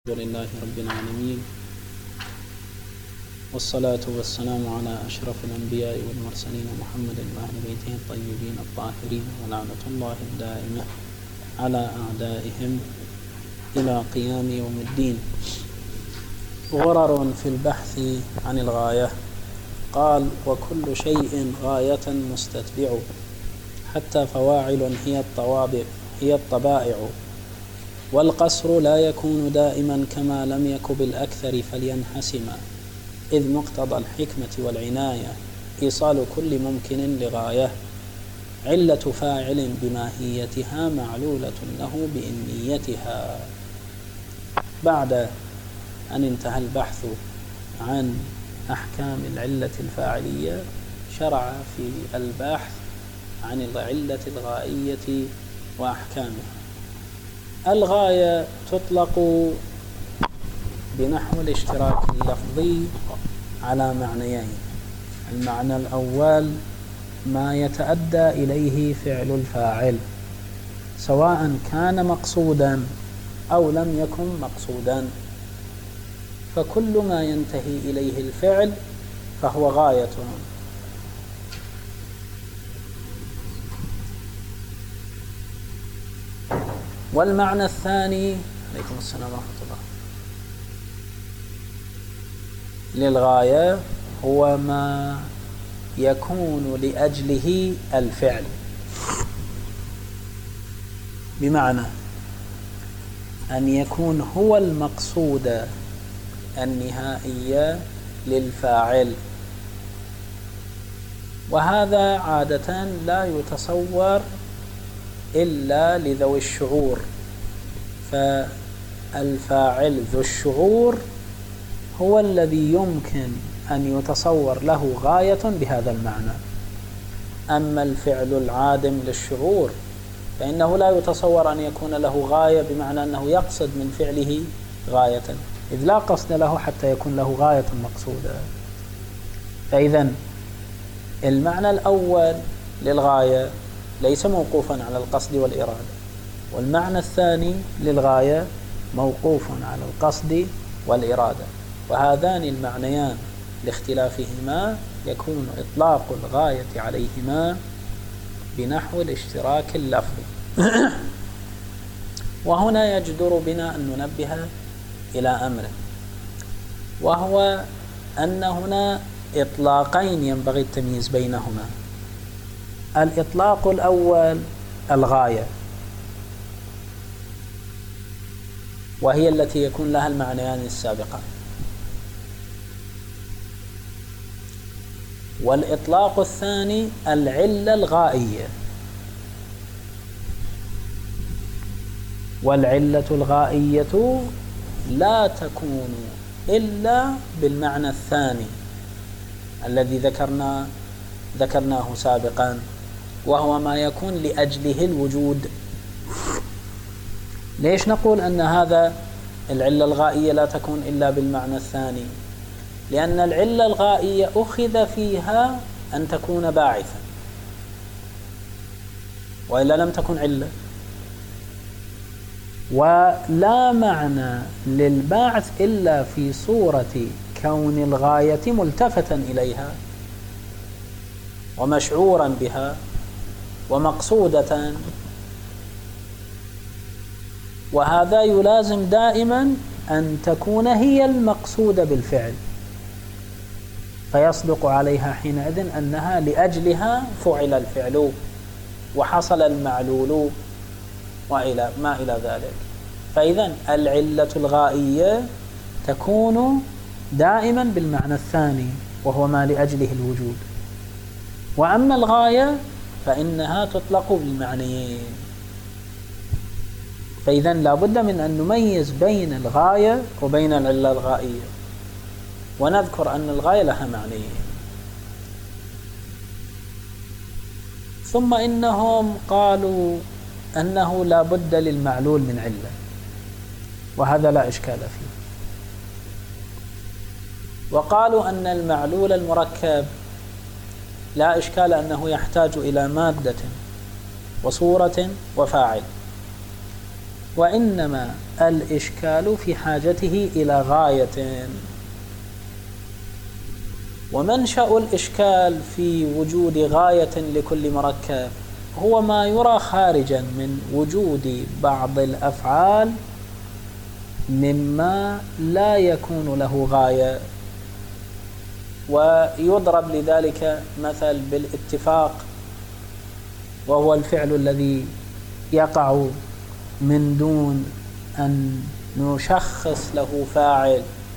الحمد لله رب العالمين، والصلاة والسلام على أشرف الأنبياء والمرسلين محمد وأهل بيته الطيبين الطاهرين، ولعنة الله الدائمة على أعدائهم إلى قيام يوم الدين. غرر في البحث عن الغاية. قال: وكل شيء غاية مستتبع، حتى فواعل هي الطبائع، والقصر لا يكون دائما كما لم يك بالأكثر فلينحسما، إذ مقتضى الحكمة والعناية إيصال كل ممكن لغاية، علة فاعل بماهيتها معلولة له بإنيتها. بعد أن انتهى البحث عن أحكام العلة الفاعلية، شرع في البحث عن العلة الغائية وأحكامها. الغاية تطلق بنحو الاشتراك اللفظي على معنيين: المعنى الأول ما يتأدى إليه فعل الفاعل، سواء كان مقصودا أو لم يكن مقصودا، فكل ما ينتهي إليه الفعل فهو غاية. والمعنى الثاني، عليكم السلام ورحمة الله، للغاية هو ما يكون لأجله الفعل، بمعنى أن يكون هو المقصود النهائي للفاعل، وهذا عادة لا يتصور إلا لذوي الشعور، فالفاعل ذو الشعور هو الذي يمكن أن يتصور له غاية بهذا المعنى. أما الفعل العادم للشعور فإنه لا يتصور أن يكون له غاية، بمعنى أنه يقصد من فعله غاية، إذ لا قصد له حتى يكون له غاية مقصودة. فإذن المعنى الأول للغاية ليس موقوفا على القصد والإرادة، والمعنى الثاني للغاية موقوف على القصد والإرادة، وهذان المعنيان لاختلافهما يكون إطلاق الغاية عليهما بنحو الاشتراك اللفظي. وهنا يجدر بنا أن ننبه إلى أمر، وهو أن هنا إطلاقين ينبغي التمييز بينهما. الإطلاق الأول الغاية، وهي التي يكون لها المعنيان السابقان. والإطلاق الثاني العلة الغائية، والعلة الغائية لا تكون إلا بالمعنى الثاني الذي ذكرناه سابقا، وهو ما يكون لأجله الوجود. ليش نقول أن هذا العلة الغائية لا تكون إلا بالمعنى الثاني؟ لأن العلة الغائية أخذ فيها أن تكون باعثا، وإلا لم تكن علة. ولا معنى للبعث إلا في صورة كون الغاية ملتفتا إليها ومشعورا بها ومقصودة، وهذا يلازم دائما أن تكون هي المقصودة بالفعل، فيصدق عليها حينئذ أنها لأجلها فعل الفعل وحصل المعلول وإلى ما إلى ذلك. فإذن العلة الغائية تكون دائما بالمعنى الثاني، وهو ما لأجله الوجود. وأما الغاية فإنها تطلق بالمعنيين. فإذن لا بد من أن نميز بين الغاية وبين العلة الغائية، ونذكر أن الغاية لها معنيين. ثم إنهم قالوا أنه لا بد للمعلول من علة، وهذا لا إشكال فيه. وقالوا أن المعلول المركب لا إشكال أنه يحتاج إلى مادة وصورة وفاعل، وإنما الإشكال في حاجته إلى غاية. ومنشأ الإشكال في وجود غاية لكل مركب هو ما يرى خارجا من وجود بعض الأفعال مما لا يكون له غاية. ويضرب لذلك مثل بالاتفاق، وهو الفعل الذي يقع من دون أن نشخص له فاعل،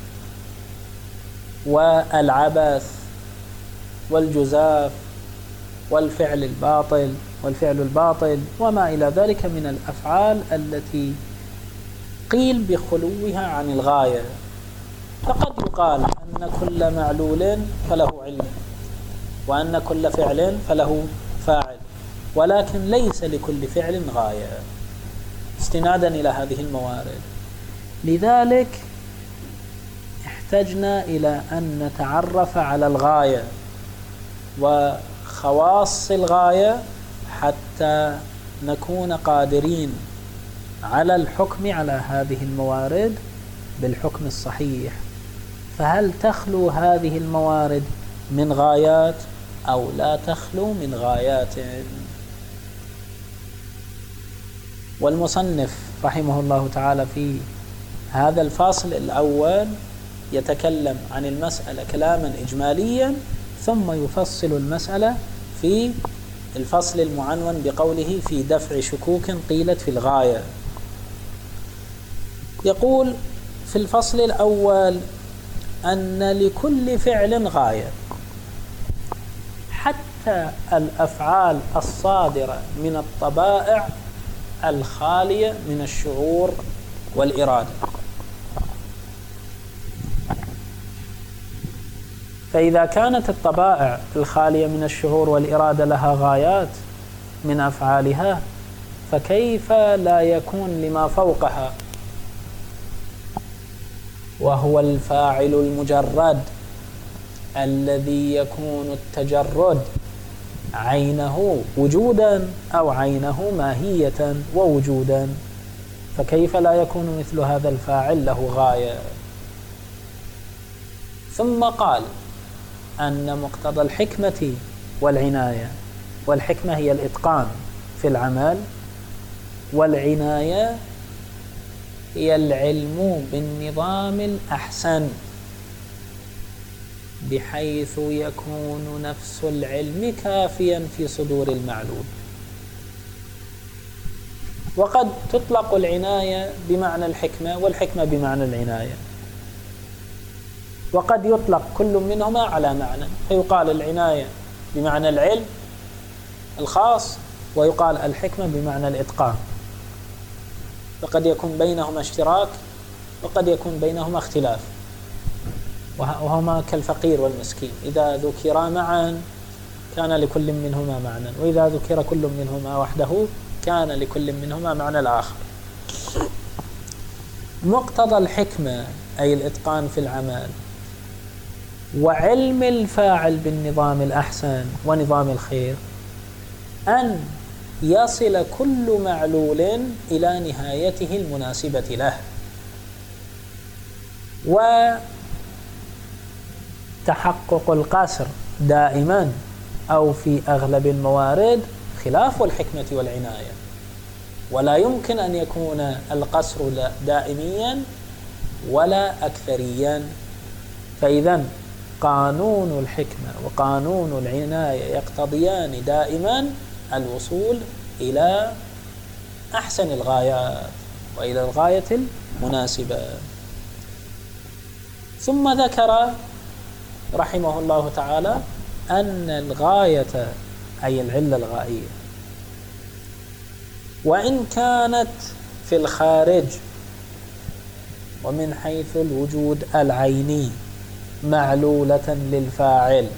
والعبث والجزاف والفعل الباطل وما إلى ذلك من الأفعال التي قيل بخلوها عن الغاية. فقد يقال أن كل معلول فله علم، وأن كل فعل فله فاعل، ولكن ليس لكل فعل غاية، استنادا إلى هذه الموارد. لذلك احتجنا إلى أن نتعرف على الغاية وخواص الغاية حتى نكون قادرين على الحكم على هذه الموارد بالحكم الصحيح. فهل تخلو هذه الموارد من غايات أو لا تخلو من غايات؟ والمصنف رحمه الله تعالى في هذا الفاصل الأول يتكلم عن المسألة كلاما إجماليا، ثم يفصل المسألة في الفصل المعنون بقوله في دفع شكوك قيلت في الغاية. يقول في الفصل الأول أن لكل فعل غاية، حتى الأفعال الصادرة من الطبائع الخالية من الشعور والإرادة. فإذا كانت الطبائع الخالية من الشعور والإرادة لها غايات من أفعالها، فكيف لا يكون لما فوقها وهو الفاعل المجرد الذي يكون التجرد عينه وجودا أو عينه ماهية ووجودا؟ فكيف لا يكون مثل هذا الفاعل له غاية؟ ثم قال أن مقتضى الحكمة والعناية، والحكمة هي الإتقان في العمل، والعناية هي العلم بالنظام الأحسن بحيث يكون نفس العلم كافيا في صدور المعلوم. وقد تطلق العناية بمعنى الحكمة والحكمة بمعنى العناية، وقد يطلق كل منهما على معنى، فيقال العناية بمعنى العلم الخاص، ويقال الحكمة بمعنى الإتقان. فقد يكون بينهما اشتراك وقد يكون بينهما اختلاف، وهما كالفقير والمسكين، إذا ذكرا معا كان لكل منهما معنى، وإذا ذكر كل منهما وحده كان لكل منهما معنى الآخر. مقتضى الحكمة أي الإتقان في العمل، وعلم الفاعل بالنظام الأحسن ونظام الخير، أن يصل كل معلول إلى نهايته المناسبة له. وتحقق القصر دائما أو في أغلب الموارد خلاف الحكمة والعناية، ولا يمكن أن يكون القصر دائميا ولا أكثريا. فإذا قانون الحكمة وقانون العناية يقتضيان دائما الوصول إلى أحسن الغايات وإلى الغاية المناسبة. ثم ذكر رحمه الله تعالى أن الغاية أي العلة الغائية وإن كانت في الخارج ومن حيث الوجود العيني معلولة للفاعل،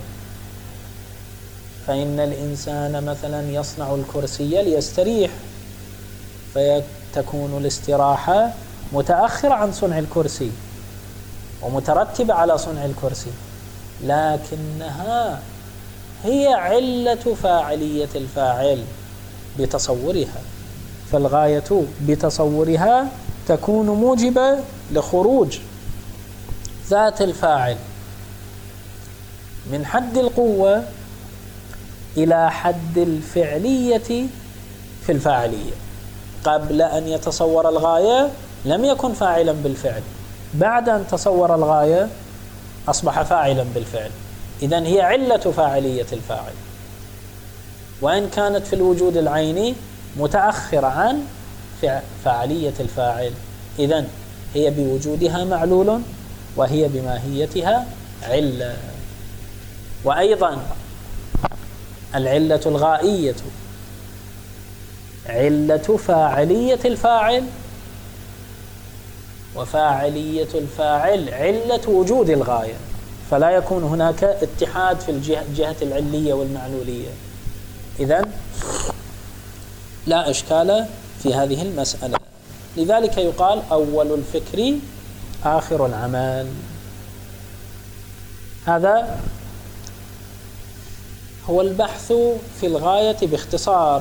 فإن الإنسان مثلا يصنع الكرسي ليستريح، فتكون الاستراحة متأخرة عن صنع الكرسي ومترتبة على صنع الكرسي، لكنها هي علة فاعلية الفاعل بتصورها. فالغاية بتصورها تكون موجبة لخروج ذات الفاعل من حد القوة إلى حد الفعلية في الفاعلية. قبل أن يتصور الغاية لم يكن فاعلا بالفعل، بعد أن تصور الغاية أصبح فاعلا بالفعل. إذن هي علة فاعلية الفاعل، وإن كانت في الوجود العيني متأخرة عن فاعلية الفاعل. إذن هي بوجودها معلول وهي بماهيتها علة. وأيضا العلة الغائية علة فاعلية الفاعل، وفاعلية الفاعل علة وجود الغاية، فلا يكون هناك اتحاد في الجهة العلية والمعلولية. إذن لا إشكال في هذه المسألة. لذلك يقال أول الفكر آخر العمل. هذا هو البحث في الغاية باختصار.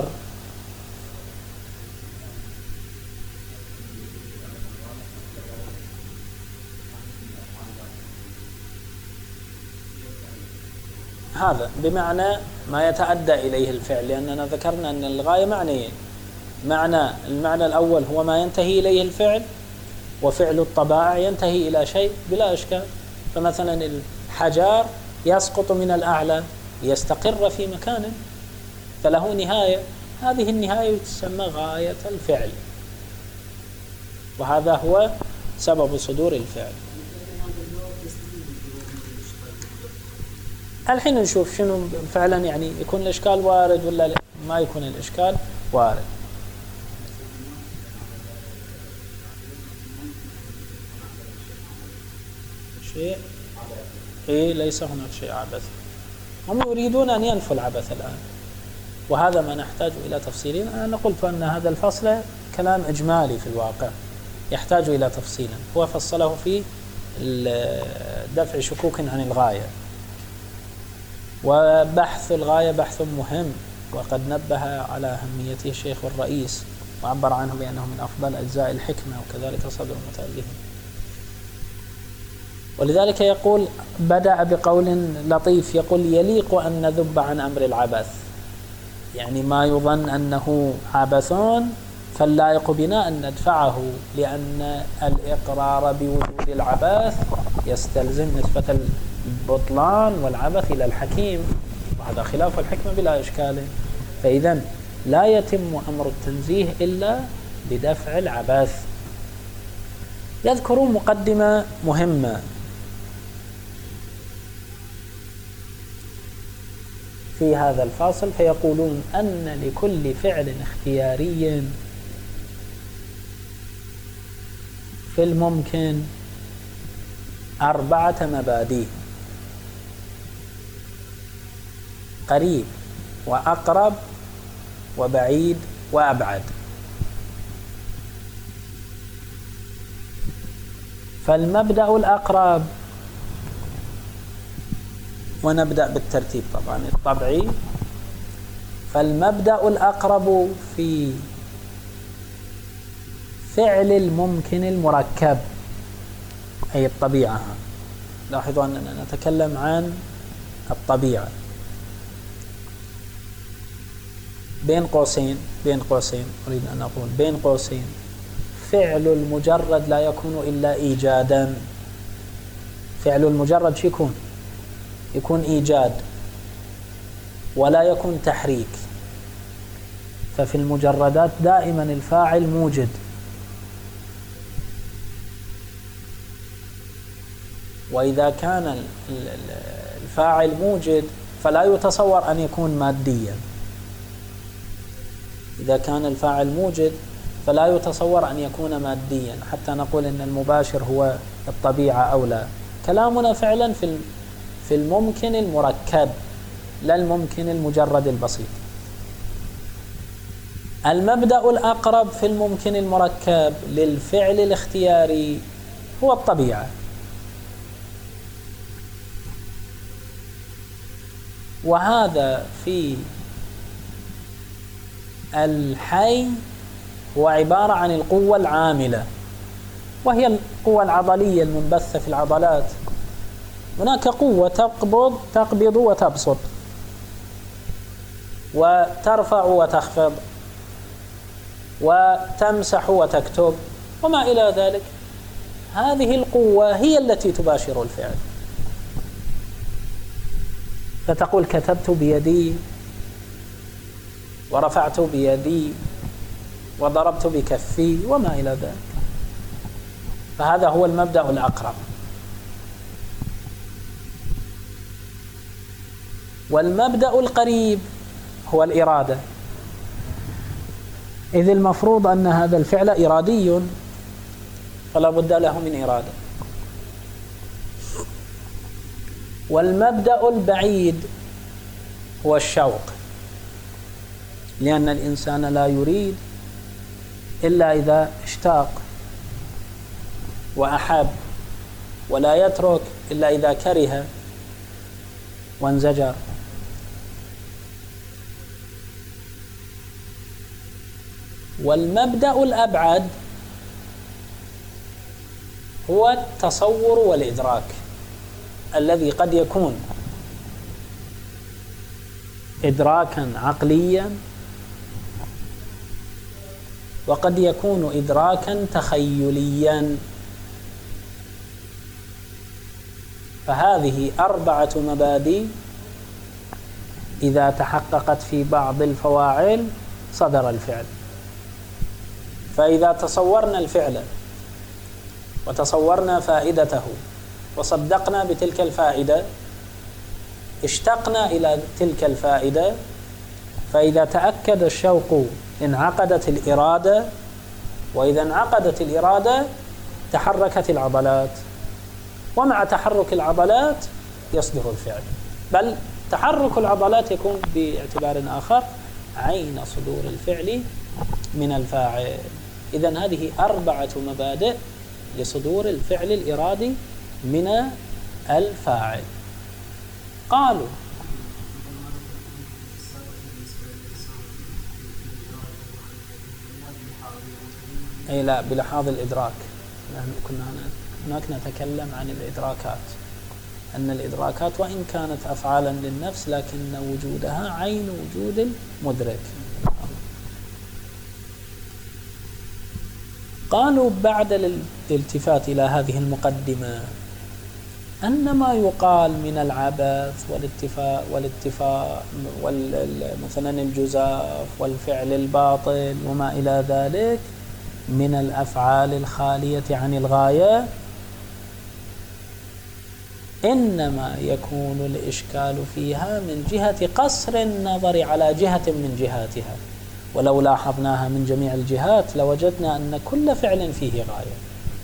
هذا بمعنى ما يتأدى إليه الفعل، لأننا ذكرنا أن الغاية معنيين. المعنى الأول هو ما ينتهي إليه الفعل، وفعل الطبائع ينتهي إلى شيء بلا إشكال. فمثلا الحجار يسقط من الأعلى ليستقر في مكان، فله نهاية، هذه النهاية تسمى غاية الفعل، وهذا هو سبب صدور الفعل. الحين نشوف شنو فعلا يعني يكون الإشكال وارد ولا ما يكون الإشكال وارد. شيء ليس هناك شيء عبث. هم يريدون أن ينفوا العبث الآن، وهذا ما نحتاج إلى تفصيل. أنا قلت أن هذا الفصل كلام إجمالي في الواقع يحتاج إلى تفصيل، هو فصله في دفع شكوك عن الغاية. وبحث الغاية بحث مهم، وقد نبه على أهميته الشيخ الرئيس، وعبر عنه بأنه من أفضل أجزاء الحكمة، وكذلك صدر المتألفين. ولذلك يقول بدأ بقول لطيف، يقول يليق أن نذب عن أمر العبث، يعني ما يظن أنه عبث فاللائق بنا أن ندفعه، لأن الإقرار بوجود العبث يستلزم نسبة البطلان والعبث إلى الحكيم، وهذا خلاف الحكمة بلا إشكال. فإذن لا يتم أمر التنزيه إلا بدفع العبث. يذكرون مقدمة مهمة في هذا الفاصل، فيقولون أن لكل فعل اختياري في الممكن 4 مبادئ: قريب وأقرب وبعيد وأبعد. فالمبدأ الأقرب، ونبدأ بالترتيب طبعا الطبيعي، فالمبدأ الأقرب في فعل الممكن المركب أي الطبيعة. لاحظوا أننا نتكلم عن الطبيعة. بين قوسين أريد أن أقول بين قوسين، فعل المجرد لا يكون إلا إيجادا. فعل المجرد شو يكون إيجاد ولا يكون تحريك. ففي المجردات دائما الفاعل موجد، وإذا كان الفاعل موجد فلا يتصور أن يكون ماديا. إذا كان الفاعل موجد فلا يتصور أن يكون ماديا حتى نقول أن المباشر هو الطبيعة أو لا. كلامنا فعلا في الممكن المركب، لا الممكن المجرد البسيط. المبدأ الأقرب في الممكن المركب للفعل الاختياري هو الطبيعة، وهذا في الحي هو عبارة عن القوة العاملة، وهي القوة العضلية المنبثة في العضلات. هناك قوة تقبض وتبسط، وترفع وتخفض، وتمسح وتكتب وما إلى ذلك. هذه القوة هي التي تباشر الفعل، فتقول كتبت بيدي، ورفعت بيدي، وضربت بكفي وما إلى ذلك. فهذا هو المبدأ الأقرب. والمبدأ القريب هو الإرادة، إذ المفروض أن هذا الفعل إرادي، فلا بد له من إرادة. والمبدأ البعيد هو الشوق، لأن الإنسان لا يريد إلا إذا اشتاق وأحب، ولا يترك إلا إذا كره وانزجر. والمبدأ الأبعد هو التصور والإدراك، الذي قد يكون إدراكا عقليا، وقد يكون إدراكا تخيليا. فهذه 4 مبادئ إذا تحققت في بعض الفواعل صدر الفعل. فإذا تصورنا الفعل وتصورنا فائدته وصدقنا بتلك الفائدة، اشتقنا إلى تلك الفائدة، فإذا تأكد الشوق انعقدت الإرادة، وإذا انعقدت الإرادة تحركت العضلات، ومع تحرك العضلات يصدر الفعل. بل تحرك العضلات يكون باعتبار آخر عين صدور الفعل من الفاعل. إذن هذه 4 مبادئ لصدور الفعل الإرادي من الفاعل. قالوا أي لا، بلحاظ الإدراك. كنا هناك نتكلم عن الإدراكات، أن الإدراكات وإن كانت أفعالا للنفس لكن وجودها عين وجود المدرك. قالوا بعد الالتفات إلى هذه المقدمة أن ما يقال من العبث والاتفاق مثلا الجزاف والفعل الباطل وما إلى ذلك من الأفعال الخالية عن الغاية، إنما يكون الإشكال فيها من جهة قصر النظر على جهة من جهاتها. ولو لاحظناها من جميع الجهات لوجدنا أن كل فعل فيه غاية.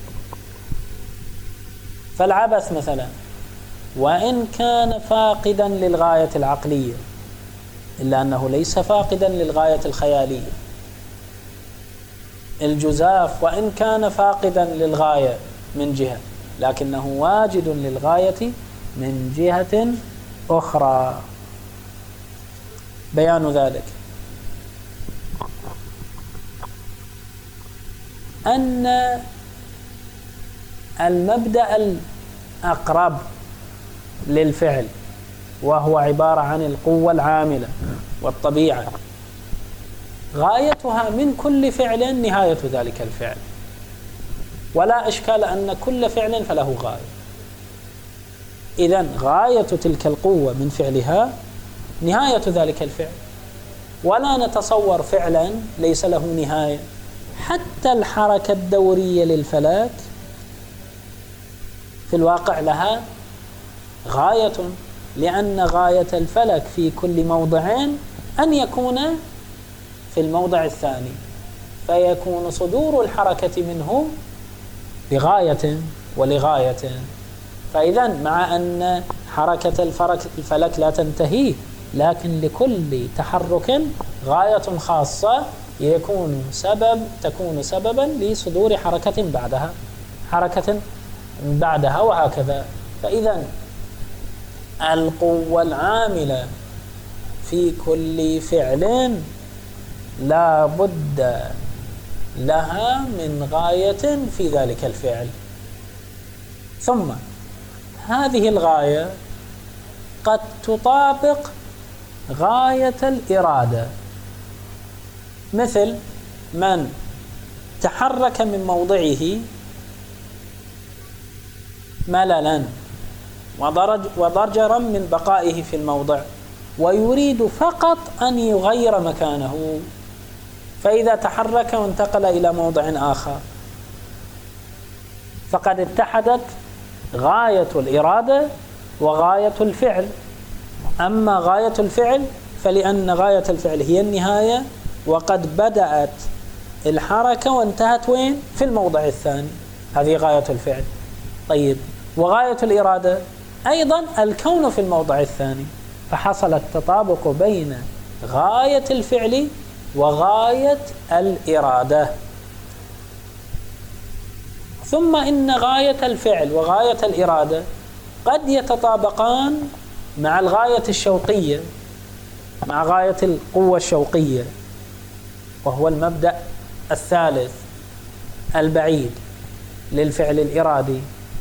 فالعبث مثلا وإن كان فاقدا للغاية العقلية إلا أنه ليس فاقدا للغاية الخيالية. الجزاف وإن كان فاقدا للغاية من جهة لكنه واجد للغاية من جهة أخرى. بيان ذلك أن المبدأ الأقرب للفعل وهو عبارة عن القوة العاملة والطبيعة، غايتها من كل فعل نهاية ذلك الفعل، ولا إشكال أن كل فعل فله غاية. إذن غاية تلك القوة من فعلها نهاية ذلك الفعل، ولا نتصور فعلا ليس له نهاية. حتى الحركة الدورية للفلك في الواقع لها غاية، لأن غاية الفلك في كل موضع أن يكون في الموضع الثاني، فيكون صدور الحركة منه بغاية ولغاية. فإذا مع أن حركة الفلك لا تنتهي، لكن لكل تحرك غاية خاصة تكون سببا لصدور حركة بعدها وهكذا. فإذا القوة العاملة في كل فعل لا بد لها من غاية في ذلك الفعل. ثم هذه الغاية قد تطابق غاية الإرادة، مثل من تحرك من موضعه مللا وضجرا من بقائه في الموضع ويريد فقط أن يغير مكانه، فإذا تحرك وانتقل إلى موضع آخر فقد اتحدت غاية الإرادة وغاية الفعل. أما غاية الفعل فلأن غاية الفعل هي النهاية، وقد بدأت الحركة وانتهت وين؟ في الموضع الثاني، هذه غاية الفعل. طيب، وغاية الإرادة أيضا الكون في الموضع الثاني، فحصل التطابق بين غاية الفعل وغاية الإرادة. ثم إن غاية الفعل وغاية الإرادة قد يتطابقان مع الغاية الشوقية، مع غاية القوة الشوقية، وهو المبدأ الثالث البعيد للفعل الإرادي،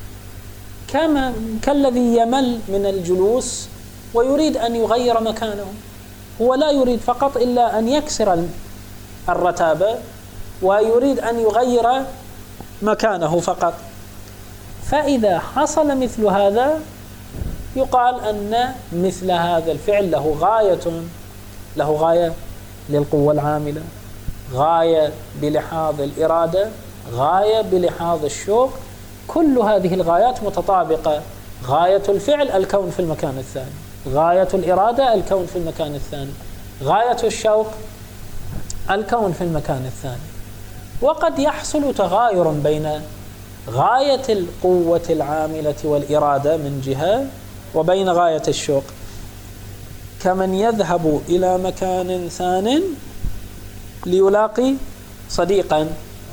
كالذي يمل من الجلوس ويريد أن يغير مكانه. هو لا يريد فقط إلا أن يكسر الرتابة ويريد أن يغير مكانه فقط. فإذا حصل مثل هذا يقال أن مثل هذا الفعل له غاية للقوة العاملة، غاية بلحاظ الإرادة، غاية بلحاظ الشوق. كل هذه الغايات متطابقة. غاية الفعل الكون في المكان الثاني، غاية الإرادة الكون في المكان الثاني، غاية الشوق الكون في المكان الثاني. وقد يحصل تغاير بين غاية القوة العاملة والإرادة من جهة وبين غاية الشوق، كمن يذهب إلى مكان ثان ليلاقي صديقا،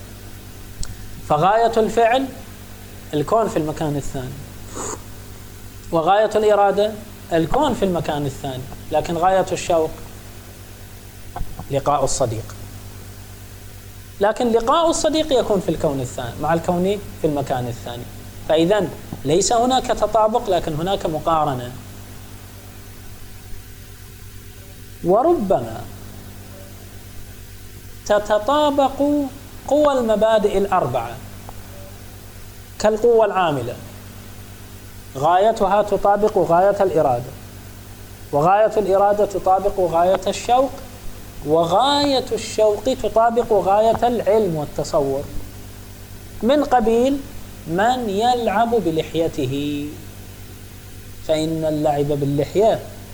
فغاية الفعل الكون في المكان الثاني، وغاية الإرادة الكون في المكان الثاني، لكن غاية الشوق لقاء الصديق. لكن لقاء الصديق يكون في الكون الثاني مع الكون في المكان الثاني. فإذن ليس هناك تطابق، لكن هناك مقارنة. وربما تتطابق قوى المبادئ الأربعة كالقوة العاملة، غايتها تطابق غاية الإرادة، وغاية الإرادة تطابق غاية الشوق، وغاية الشوق تطابق غاية العلم والتصور، من قبيل من يلعب بلحيته، فإن اللعب باللحية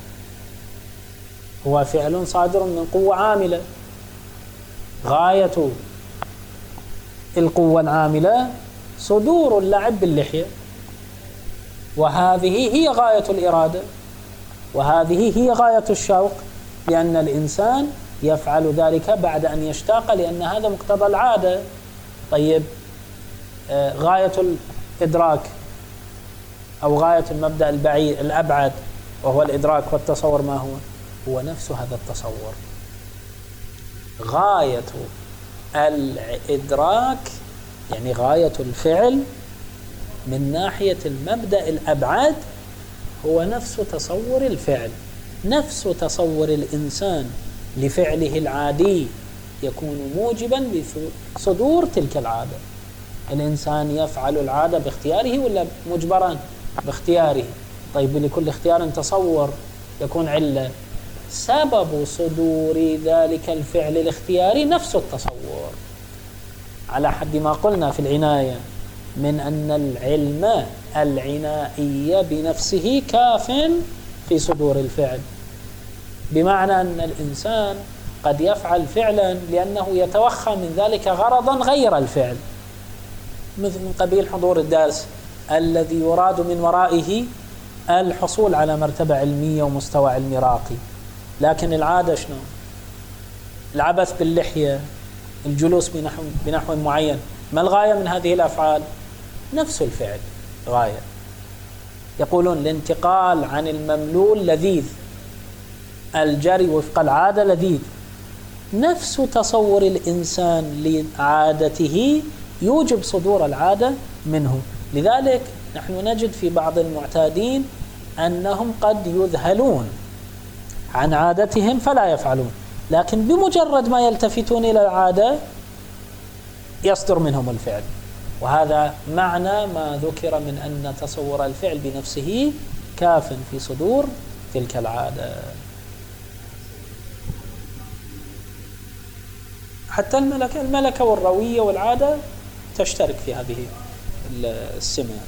هو فعل صادر من قوة عاملة. غاية القوة العاملة صدور اللعب باللحية، وهذه هي غاية الإرادة، وهذه هي غاية الشوق، لأن الإنسان يفعل ذلك بعد أن يشتاق، لأن هذا مقتضى العادة. طيب، غاية الإدراك أو غاية المبدأ الأبعد وهو الإدراك والتصور، ما هو نفس هذا التصور. غاية الإدراك يعني غاية الفعل من ناحية المبدأ الأبعد هو نفس تصور الفعل، نفس تصور الإنسان لفعله العادي يكون موجبا لصدور تلك العادة. الإنسان يفعل العادة باختياره ولا مجبرا؟ باختياره. طيب، لكل اختيار تصور يكون علة. سبب صدور ذلك الفعل الاختياري نفس التصور، على حد ما قلنا في العناية من أن العلم العنائي بنفسه كاف في صدور الفعل، بمعنى أن الإنسان قد يفعل فعلا لأنه يتوخى من ذلك غرضا غير الفعل، مثل من قبيل حضور الدرس الذي يراد من ورائه الحصول على مرتبة علمية ومستوى علمي راقي، لكن العادة شنو؟ العبث باللحية، الجلوس بنحو معين. ما الغاية من هذه الأفعال؟ نفس الفعل غاية. يقولون الانتقال عن المملول لذيذ، الجري وفق العادة لذيذ، نفس تصور الإنسان لعادته يوجب صدور العادة منه. لذلك نحن نجد في بعض المعتادين أنهم قد يذهلون عن عادتهم فلا يفعلون، لكن بمجرد ما يلتفتون إلى العادة يصدر منهم الفعل. وهذا معنى ما ذكر من أن تصور الفعل بنفسه كاف في صدور تلك العادة. حتى الملكة والروية والعادة تشترك في هذه السمة.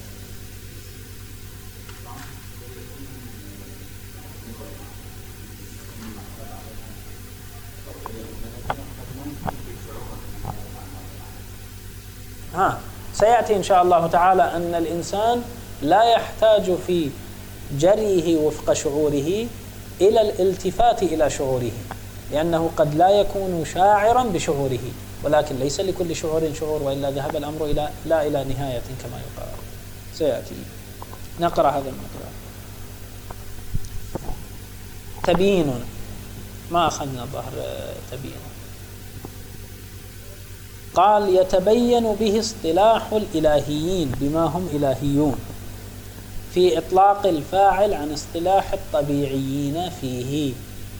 سيأتي إن شاء الله تعالى أن الإنسان لا يحتاج في جريه وفق شعوره إلى الالتفات إلى شعوره، لأنه قد لا يكون شاعرا بشعوره، ولكن ليس لكل شعور شعور، وإلا ذهب الأمر لا إلى نهاية كما يقال. سيأتي نقرأ هذا المقرأ. تبيين، ما أخذنا ظهر تبيين. قال يتبين به اصطلاح الإلهيين بما هم إلهيون في إطلاق الفاعل عن اصطلاح الطبيعيين فيه.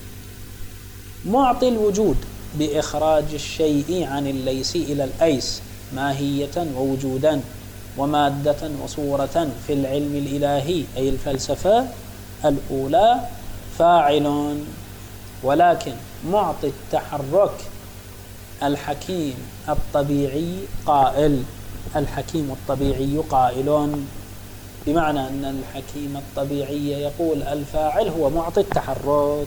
معطي الوجود بإخراج الشيء عن الليس إلى الأيس ماهية ووجودا ومادة وصورة في العلم الإلهي أي الفلسفة الأولى فاعل، ولكن معطي التحرك الحكيم الطبيعي قائل. الحكيم الطبيعي قائل، بمعنى أن الحكيم الطبيعي يقول الفاعل هو معطي التحرك.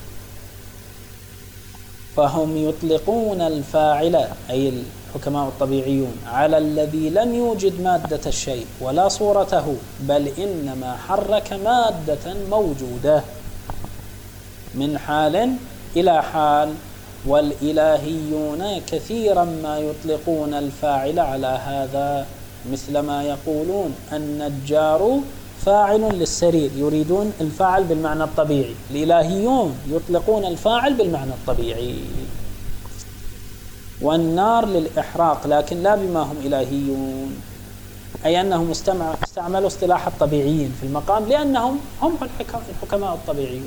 فهم يطلقون الفاعل أي الحكماء الطبيعيون على الذي لم يوجد مادة الشيء ولا صورته، بل إنما حرك مادة موجودة من حال إلى حال. والإلهيون كثيرا ما يطلقون الفاعل على هذا، مثل ما يقولون النجار فاعل للسرير، يريدون الفاعل بالمعنى الطبيعي. الإلهيون يطلقون الفاعل بالمعنى الطبيعي. والنار للإحراق، لكن لا بما هم إلهيون، أي أنهم استعملوا اصطلاح الطبيعيين في المقام لأنهم هم الحكماء الطبيعيون.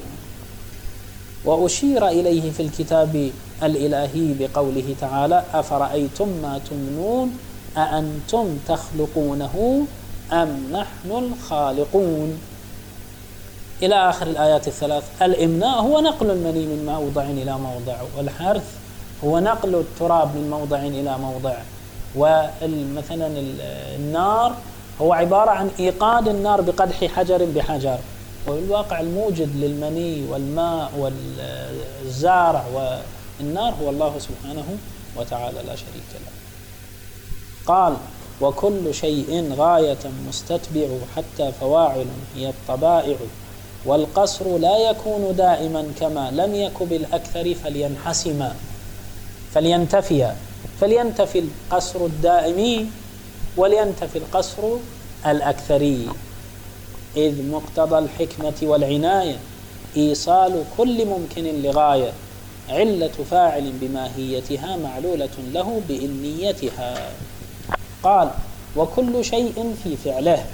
وأشير إليه في الكتاب الإلهي بقوله تعالى أفرأيتم ما تمنون أأنتم تخلقونه أم نحن الخالقون، إلى آخر الآيات الثلاث. الإمناء هو نقل المني من موضع إلى موضع، والحرث هو نقل التراب من موضع إلى موضع، ومثلا النار هو عبارة عن إيقاد النار بقدح حجر بحجر. والواقع الموجد للمني والماء والزارع والنار هو الله سبحانه وتعالى لا شريك له. قال وكل شيء غاية مستتبع حتى فواعل هي الطبائع، والقصر لا يكون دائما كما لم يك بالأكثر فلينتفي القصر الدائمي ولينتفي القصر الأكثري، إذ مقتضى الحكمة والعناية إيصال كل ممكن لغاية، علة فاعل بماهيتها معلولة له بإنيتها. قال وكل شيء في فعله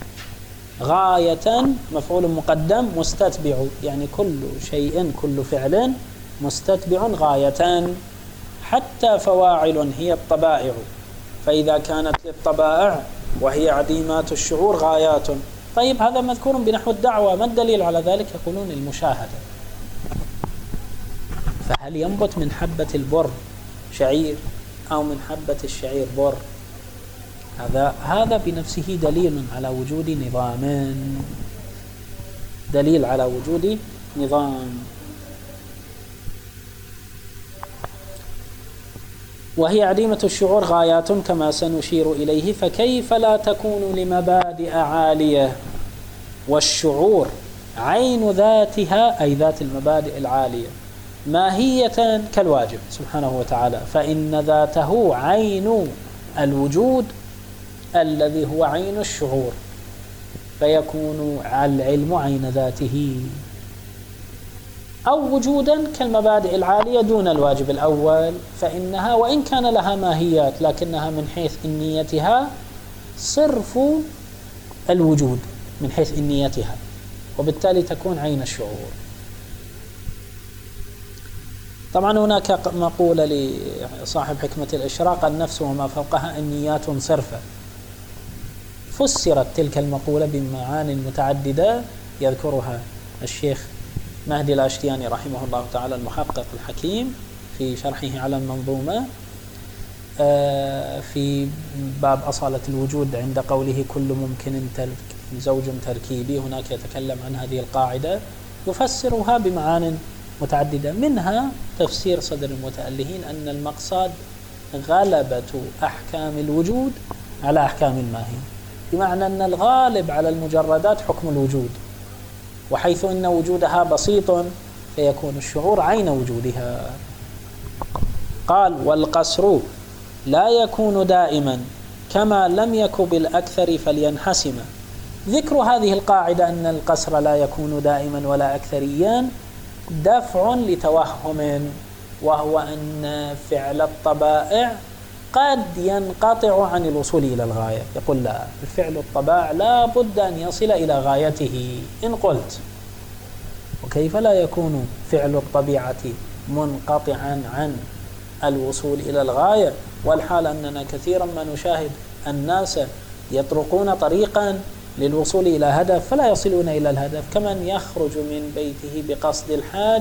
غاية مفعول مقدم مستتبع، يعني كل شيء كل فعل مستتبع غاية، حتى فواعل هي الطبائع، فإذا كانت للطبائع وهي عديمات الشعور غايات. طيب هذا مذكور بنحو الدعوة، ما الدليل على ذلك؟ يقولون المشاهدة. فهل ينبت من حبة البر شعير أو من حبة الشعير بر؟ هذا بنفسه دليل على وجود نظام، دليل على وجود نظام. وهي عديمة الشعور غايات كما سنشير إليه، فكيف لا تكون لمبادئ عالية؟ والشعور عين ذاتها أي ذات المبادئ العالية ماهية كالواجب سبحانه وتعالى، فإن ذاته عين الوجود الذي هو عين الشعور، فيكون العلم عين ذاته. أو وجودا كالمبادئ العالية دون الواجب الأول، فإنها وإن كان لها ماهيات لكنها من حيث إنيتها صرف الوجود من حيث إنيتها، وبالتالي تكون عين الشعور. طبعا هناك مقولة لصاحب حكمة الإشراق: النفس وما فوقها إنيات صرفة. فسرت تلك المقولة بمعان متعددة يذكرها الشيخ مهدي الأشتياني رحمه الله تعالى المحقق الحكيم في شرحه على المنظومة في باب أصالة الوجود عند قوله كل ممكن زوج تركيبي. هناك يتكلم عن هذه القاعدة يفسرها بمعان متعددة، منها تفسير صدر المتألهين أن المقصد غلبة أحكام الوجود على أحكام الماهي، بمعنى أن الغالب على المجردات حكم الوجود، وحيث أن وجودها بسيط فيكون الشعور عين وجودها. قال: والقصر لا يكون دائما كما لم يك بالأكثر فلينحسم. ذكر هذه القاعدة أن القصر لا يكون دائما ولا أكثريا دفع لتوهم، وهو أن فعل الطبائع قد ينقطع عن الوصول إلى الغاية. يقول: لا، الفعل الطبائع لا بد أن يصل إلى غايته. إن قلت: وكيف لا يكون فعل الطبيعة منقطعا عن الوصول إلى الغاية، والحال أننا كثيرا ما نشاهد الناس يطرقون طريقا للوصول إلى هدف فلا يصلون إلى الهدف، كمن يخرج من بيته بقصد الحاج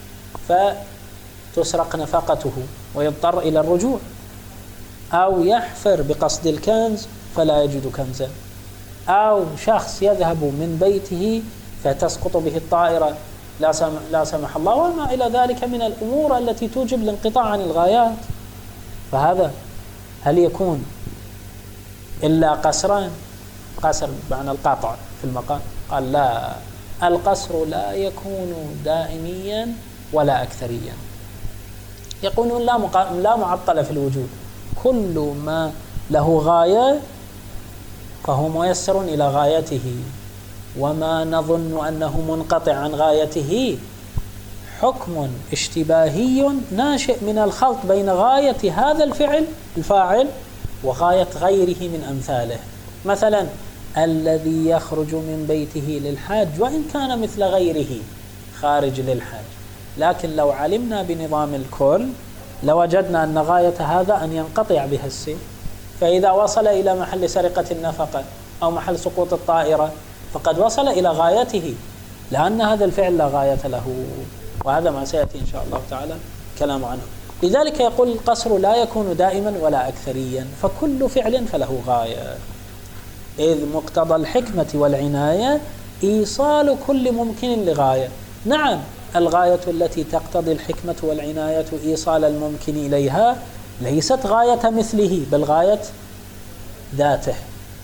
فتسرق نفقته ويضطر إلى الرجوع، أو يحفر بقصد الكنز فلا يجد كنزا، أو شخص يذهب من بيته فتسقط به الطائرة لا سمح الله، وما إلى ذلك من الأمور التي توجب الانقطاع عن الغايات. فهذا هل يكون إلا قصرا؟ قصر بمعنى القطع في المقام. قال: لا، القصر لا يكون دائميا ولا أكثريا. يقولون لا معطل في الوجود، كل ما له غاية فهو ميسر إلى غايته، وما نظن أنه منقطع عن غايته حكم اشتباهي ناشئ من الخلط بين غاية هذا الفاعل وغاية غيره من أمثاله. مثلا الذي يخرج من بيته للحاج وإن كان مثل غيره خارج للحاج، لكن لو علمنا بنظام الكل لوجدنا أن غاية هذا أن ينقطع بها السير، فإذا وصل إلى محل سرقة النفقة أو محل سقوط الطائرة فقد وصل إلى غايته، لأن هذا الفعل لا غاية له، وهذا ما سيأتي إن شاء الله تعالى كلام عنه. لذلك يقول: القصر لا يكون دائما ولا أكثريا، فكل فعل فله غاية، إذ مقتضى الحكمة والعناية إيصال كل ممكن لغاية. نعم، الغاية التي تقتضي الحكمة والعناية إيصال الممكن إليها ليست غاية مثله بل غاية ذاته.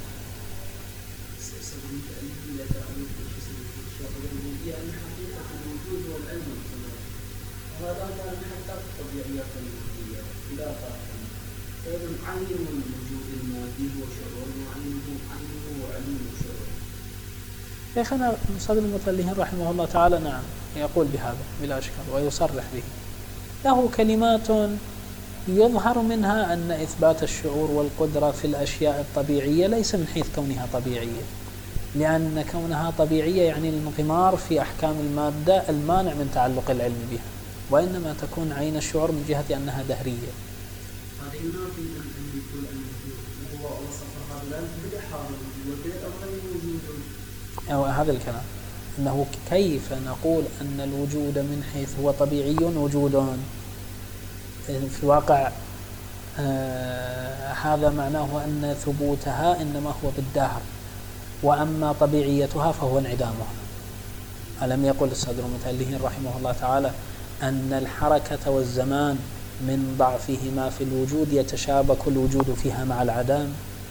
شيخنا صدر المتألهين رحمه الله تعالى نعم يقول بهذا بلا أشكال ويصرح به. له كلمات يظهر منها أن إثبات الشعور والقدرة في الأشياء الطبيعية ليس من حيث كونها طبيعية، لأن كونها طبيعية يعني الانغمار في أحكام المادة المانع من تعلق العلم بها، وإنما تكون عين الشعور من جهة أنها دهرية. أو هذا الكلام أنه كيف نقول أن الوجود من حيث هو طبيعي وجود في الواقع، هذا معناه أن ثبوتها إنما هو بالدهر، وأما طبيعيتها فهو انعدامها. ألم يقل الصدر المتألهين رحمه الله تعالى أن الحركة والزمان من ضعفهما في الوجود يتشابك الوجود فيها مع العدم؟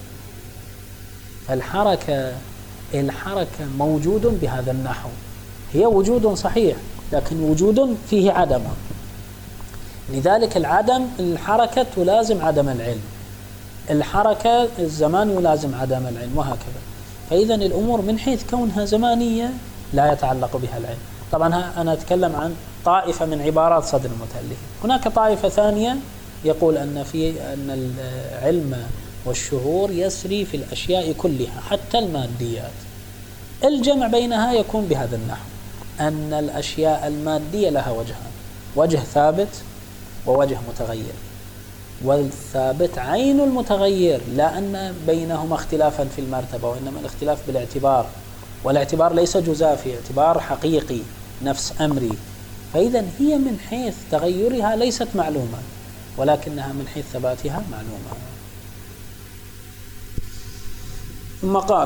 فالحركة موجود بهذا النحو، هي وجود صحيح لكن وجود فيه عدم، لذلك الحركة تلازم عدم العلم، الحركة الزمان يلازم عدم العلم، وهكذا. فإذا الأمور من حيث كونها زمانية لا يتعلق بها العلم. طبعا أنا أتكلم عن طائفة من عبارات صدر المتألف. هناك طائفة ثانية يقول أن العلم والشعور يسري في الأشياء كلها حتى الماديات. الجمع بينها يكون بهذا النحو، أن الأشياء المادية لها وجهان، وجه ثابت ووجه متغير، والثابت عين المتغير، لا أن بينهما اختلافا في المرتبة، وإنما الاختلاف بالاعتبار، والاعتبار ليس جزافي، اعتبار حقيقي نفس أمري. فإذا هي من حيث تغيرها ليست معلومة، ولكنها من حيث ثباتها معلومة. ثم قال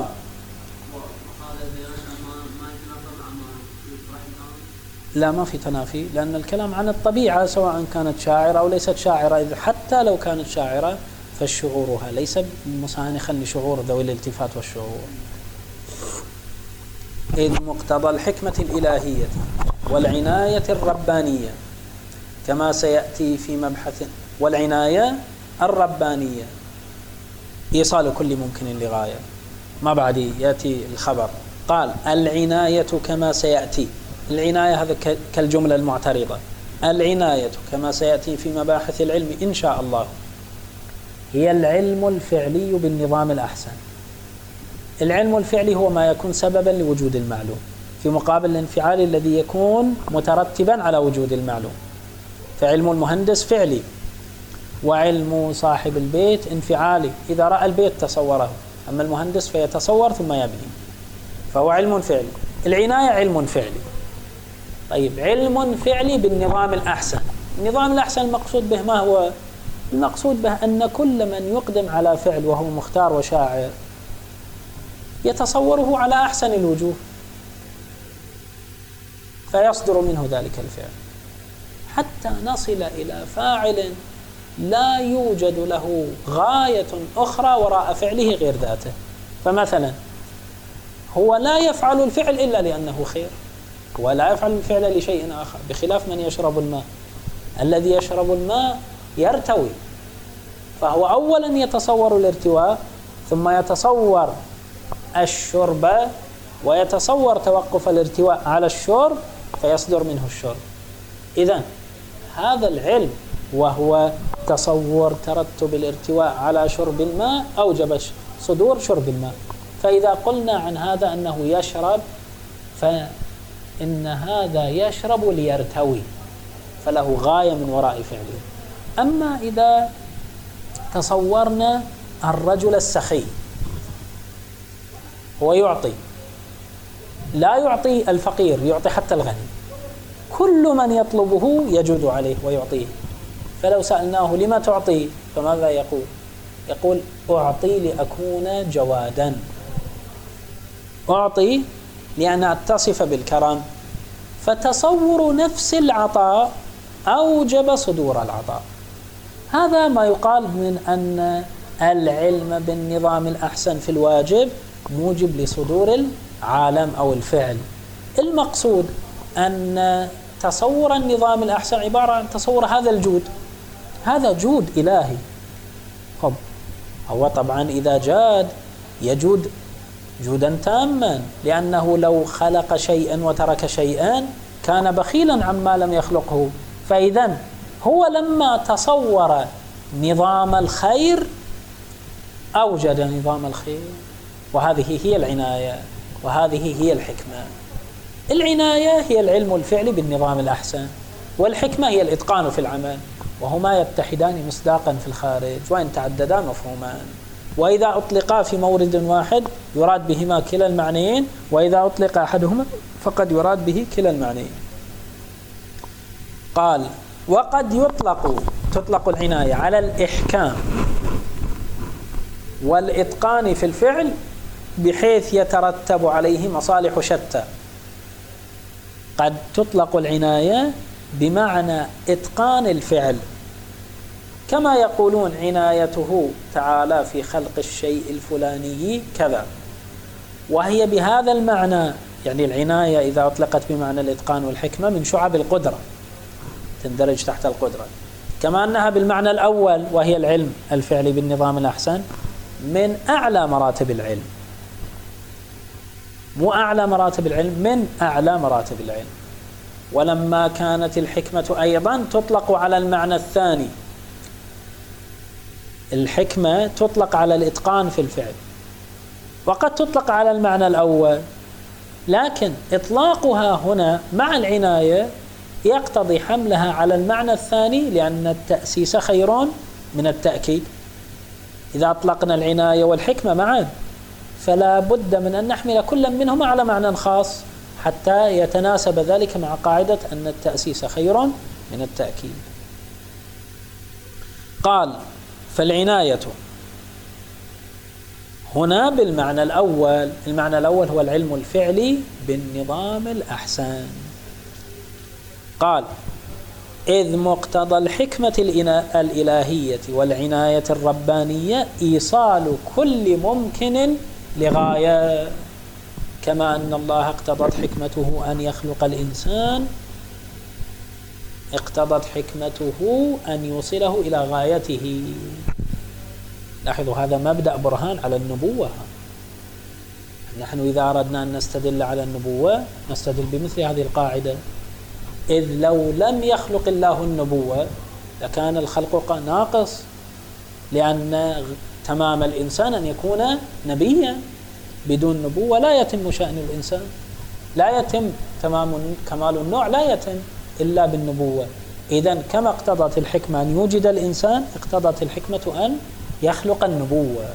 لا، ما في تنافي، لأن الكلام عن الطبيعة سواء كانت شاعرة أو ليست شاعرة. إذا حتى لو كانت شاعرة فالشعورها ليس مسانخا لشعور ذوي الالتفات والشعور. إذ مقتضى الحكمة الإلهية والعناية الربانية كما سيأتي في مبحث. والعناية الربانية إيصال كل ممكن لغاية، ما بعد يأتي الخبر. قال العناية كما سيأتي. العناية هذا كالجملة المعترضة. العناية كما سيأتي في مباحث العلم إن شاء الله هي العلم الفعلي بالنظام الأحسن. العلم الفعلي هو ما يكون سببا لوجود المعلوم، في مقابل الانفعال الذي يكون مترتبا على وجود المعلوم. فعلم المهندس فعلي، وعلم صاحب البيت انفعالي، إذا رأى البيت تصوره، أما المهندس فيتصور ثم يبني، فهو علم فعلي. العناية علم فعلي. طيب، علم فعلي بالنظام الأحسن. النظام الأحسن المقصود به ما هو؟ المقصود به أن كل من يقدم على فعل وهو مختار وشاعر يتصوره على أحسن الوجوه، فيصدر منه ذلك الفعل، حتى نصل إلى فاعل لا يوجد له غاية أخرى وراء فعله غير ذاته. فمثلا هو لا يفعل الفعل إلا لأنه خير، ولا يفعل الفعل لشيء آخر، بخلاف من يشرب الماء. الذي يشرب الماء يرتوي، فهو أولا يتصور الارتواء، ثم يتصور الشرب، ويتصور توقف الارتواء على الشرب، فيصدر منه الشرب. إذن هذا العلم وهو تصور ترتب الارتواء على شرب الماء أوجب صدور شرب الماء. فإذا قلنا عن هذا أنه يشرب، فإن هذا يشرب ليرتوي، فله غاية من وراء فعله. أما إذا تصورنا الرجل السخي، هو يعطي، لا يعطي الفقير، يعطي حتى الغني، كل من يطلبه يجود عليه ويعطيه. فلو سألناه لما تعطي، فماذا يقول؟ يقول أعطي لأكون جوادا، أعطي لأن أتصف بالكرم. فتصور نفس العطاء أوجب صدور العطاء. هذا ما يقال من أن العلم بالنظام الأحسن في الواجب موجب لصدور العالم أو الفعل. المقصود أن تصور النظام الأحسن عبارة عن تصور هذا الجود، هذا جود إلهي. هو طبعا إذا جاد يجود جودا تاما، لأنه لو خلق شيئا وترك شيئا كان بخيلا عما لم يخلقه. فإذن هو لما تصور نظام الخير أوجد نظام الخير، وهذه هي العناية، وهذه هي الحكمة. العناية هي العلم الفعلي بالنظام الأحسن، والحكمة هي الإتقان في العمل، وهما يتحدان مصداقا في الخارج وإن تعددا مفهومان. وإذا أطلقا في مورد واحد يراد بهما كلا المعنيين، وإذا أطلق أحدهما فقد يراد به كلا المعنيين. قال وقد تطلق العناية على الإحكام والإتقان في الفعل بحيث يترتب عليه مصالح شتى. قد تطلق العناية بمعنى إتقان الفعل، كما يقولون عنايته تعالى في خلق الشيء الفلاني كذا، وهي بهذا المعنى. يعني العناية إذا أطلقت بمعنى الإتقان والحكمة من شعب القدرة، تندرج تحت القدرة، كما أنها بالمعنى الأول وهي العلم الفعلي بالنظام الأحسن من أعلى مراتب العلم، مو أعلى مراتب العلم، من أعلى مراتب العلم. ولما كانت الحكمة أيضا تطلق على المعنى الثاني، الحكمة تطلق على الإتقان في الفعل وقد تطلق على المعنى الأول، لكن إطلاقها هنا مع العناية يقتضي حملها على المعنى الثاني، لأن التأسيس خير من التأكيد. إذا أطلقنا العناية والحكمة معا فلا بد من أن نحمل كل منهما على معنى خاص حتى يتناسب ذلك مع قاعدة أن التأسيس خير من التأكيد. قال: فالعناية هنا بالمعنى الأول، المعنى الأول هو العلم الفعلي بالنظام الأحسن. قال: إذ مقتضى الحكمة الإلهية والعناية الربانية إيصال كل ممكن لغاية، كما أن الله اقتضت حكمته أن يخلق الإنسان، اقتضت حكمته أن يوصله إلى غايته. لاحظوا هذا مبدأ برهان على النبوة. نحن إذا أردنا أن نستدل على النبوة نستدل بمثل هذه القاعدة: إذ لو لم يخلق الله النبوة لكان الخلق ناقص، لأن تمام الإنسان أن يكون نبيا، بدون نبوة لا يتم شأن الإنسان، لا يتم كمال النوع، لا يتم إلا بالنبوة. إذن كما اقتضت الحكمة أن يوجد الإنسان، اقتضت الحكمة أن يخلق النبوة.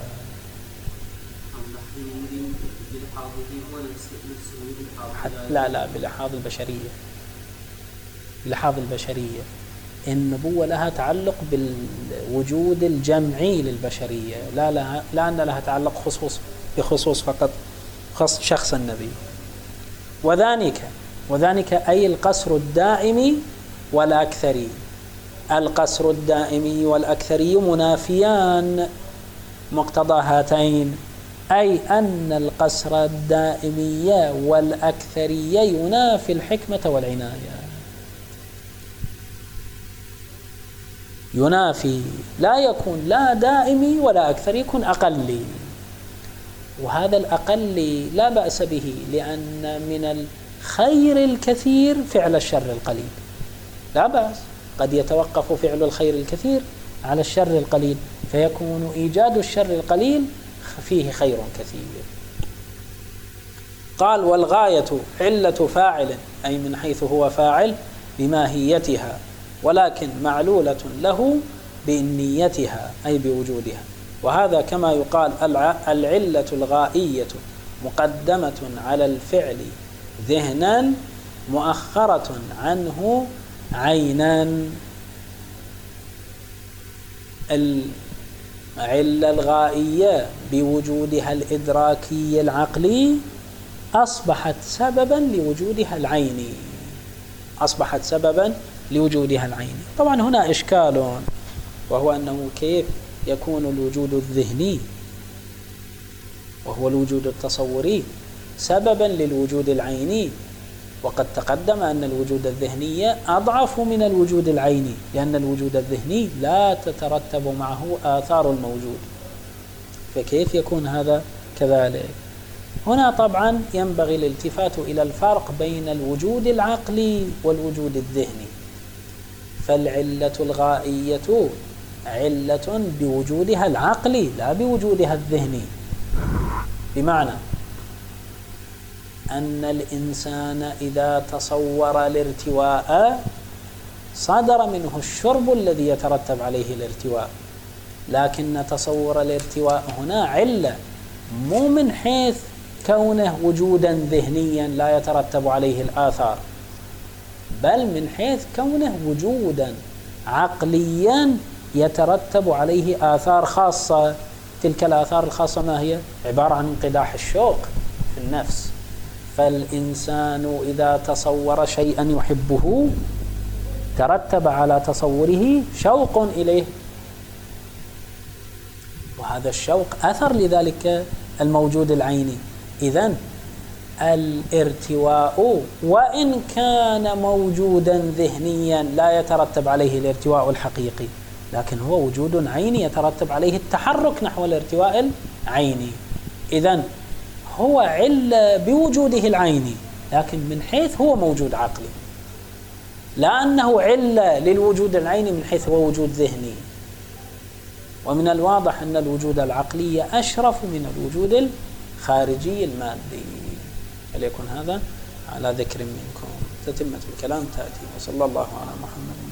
لا بلحاظ البشرية، بلحاظ البشرية النبوة لها تعلق بالوجود الجمعي للبشرية، لا أن لها تعلق بخصوص فقط شخص النبي. وذلك أي القصر الدائمي والأكثري. القصر الدائمي والأكثري منافيان مقتضى هاتين، أي أن القصر الدائمي والأكثري ينافي الحكمة والعناية، ينافي، لا يكون لا دائمي ولا أكثر، يكون أقلي. وهذا الأقل لا بأس به، لأن من الخير الكثير فعل الشر القليل، لا بأس، قد يتوقف فعل الخير الكثير على الشر القليل، فيكون إيجاد الشر القليل فيه خير كثير. قال: والغاية علة فاعل، أي من حيث هو فاعل بماهيتها، ولكن معلولة له بنيتها أي بوجودها. وهذا كما يقال العلة الغائية مقدمة على الفعل ذهنا مؤخرة عنه عينا. العلة الغائية بوجودها الإدراكي العقلي أصبحت سببا لوجودها العيني، أصبحت سببا لوجودها العيني. طبعا هنا إشكال، وهو أنه كيف يكون الوجود الذهني وهو الوجود التصوري سببا للوجود العيني، وقد تقدم أن الوجود الذهني أضعف من الوجود العيني، لأن الوجود الذهني لا تترتب معه آثار الموجود، فكيف يكون هذا كذلك؟ هنا طبعا ينبغي الالتفات إلى الفرق بين الوجود العقلي والوجود الذهني. فالعلة الغائية علة بوجودها العقلي لا بوجودها الذهني، بمعنى أن الإنسان إذا تصور الارتواء صدر منه الشرب الذي يترتب عليه الارتواء، لكن تصور الارتواء هنا علة، مو من حيث كونه وجودا ذهنيا لا يترتب عليه الآثار، بل من حيث كونه وجودا عقليا يترتب عليه آثار خاصة. تلك الآثار الخاصة ما هي؟ عبارة عن انقداح الشوق في النفس. فالإنسان إذا تصور شيئا يحبه ترتب على تصوره شوق إليه، وهذا الشوق أثر لذلك الموجود العيني. إذن الارتواء وإن كان موجودا ذهنيا لا يترتب عليه الارتواء الحقيقي، لكن هو وجود عيني يترتب عليه التحرك نحو الارتواء العيني. إذن هو علة بوجوده العيني، لكن من حيث هو موجود عقلي، لا أنه علة للوجود العيني من حيث هو وجود ذهني. ومن الواضح أن الوجود العقلي أشرف من الوجود الخارجي المادي. فليكن هذا على ذكر منكم. تتمة الكلام تأتي. وصلى الله على محمد.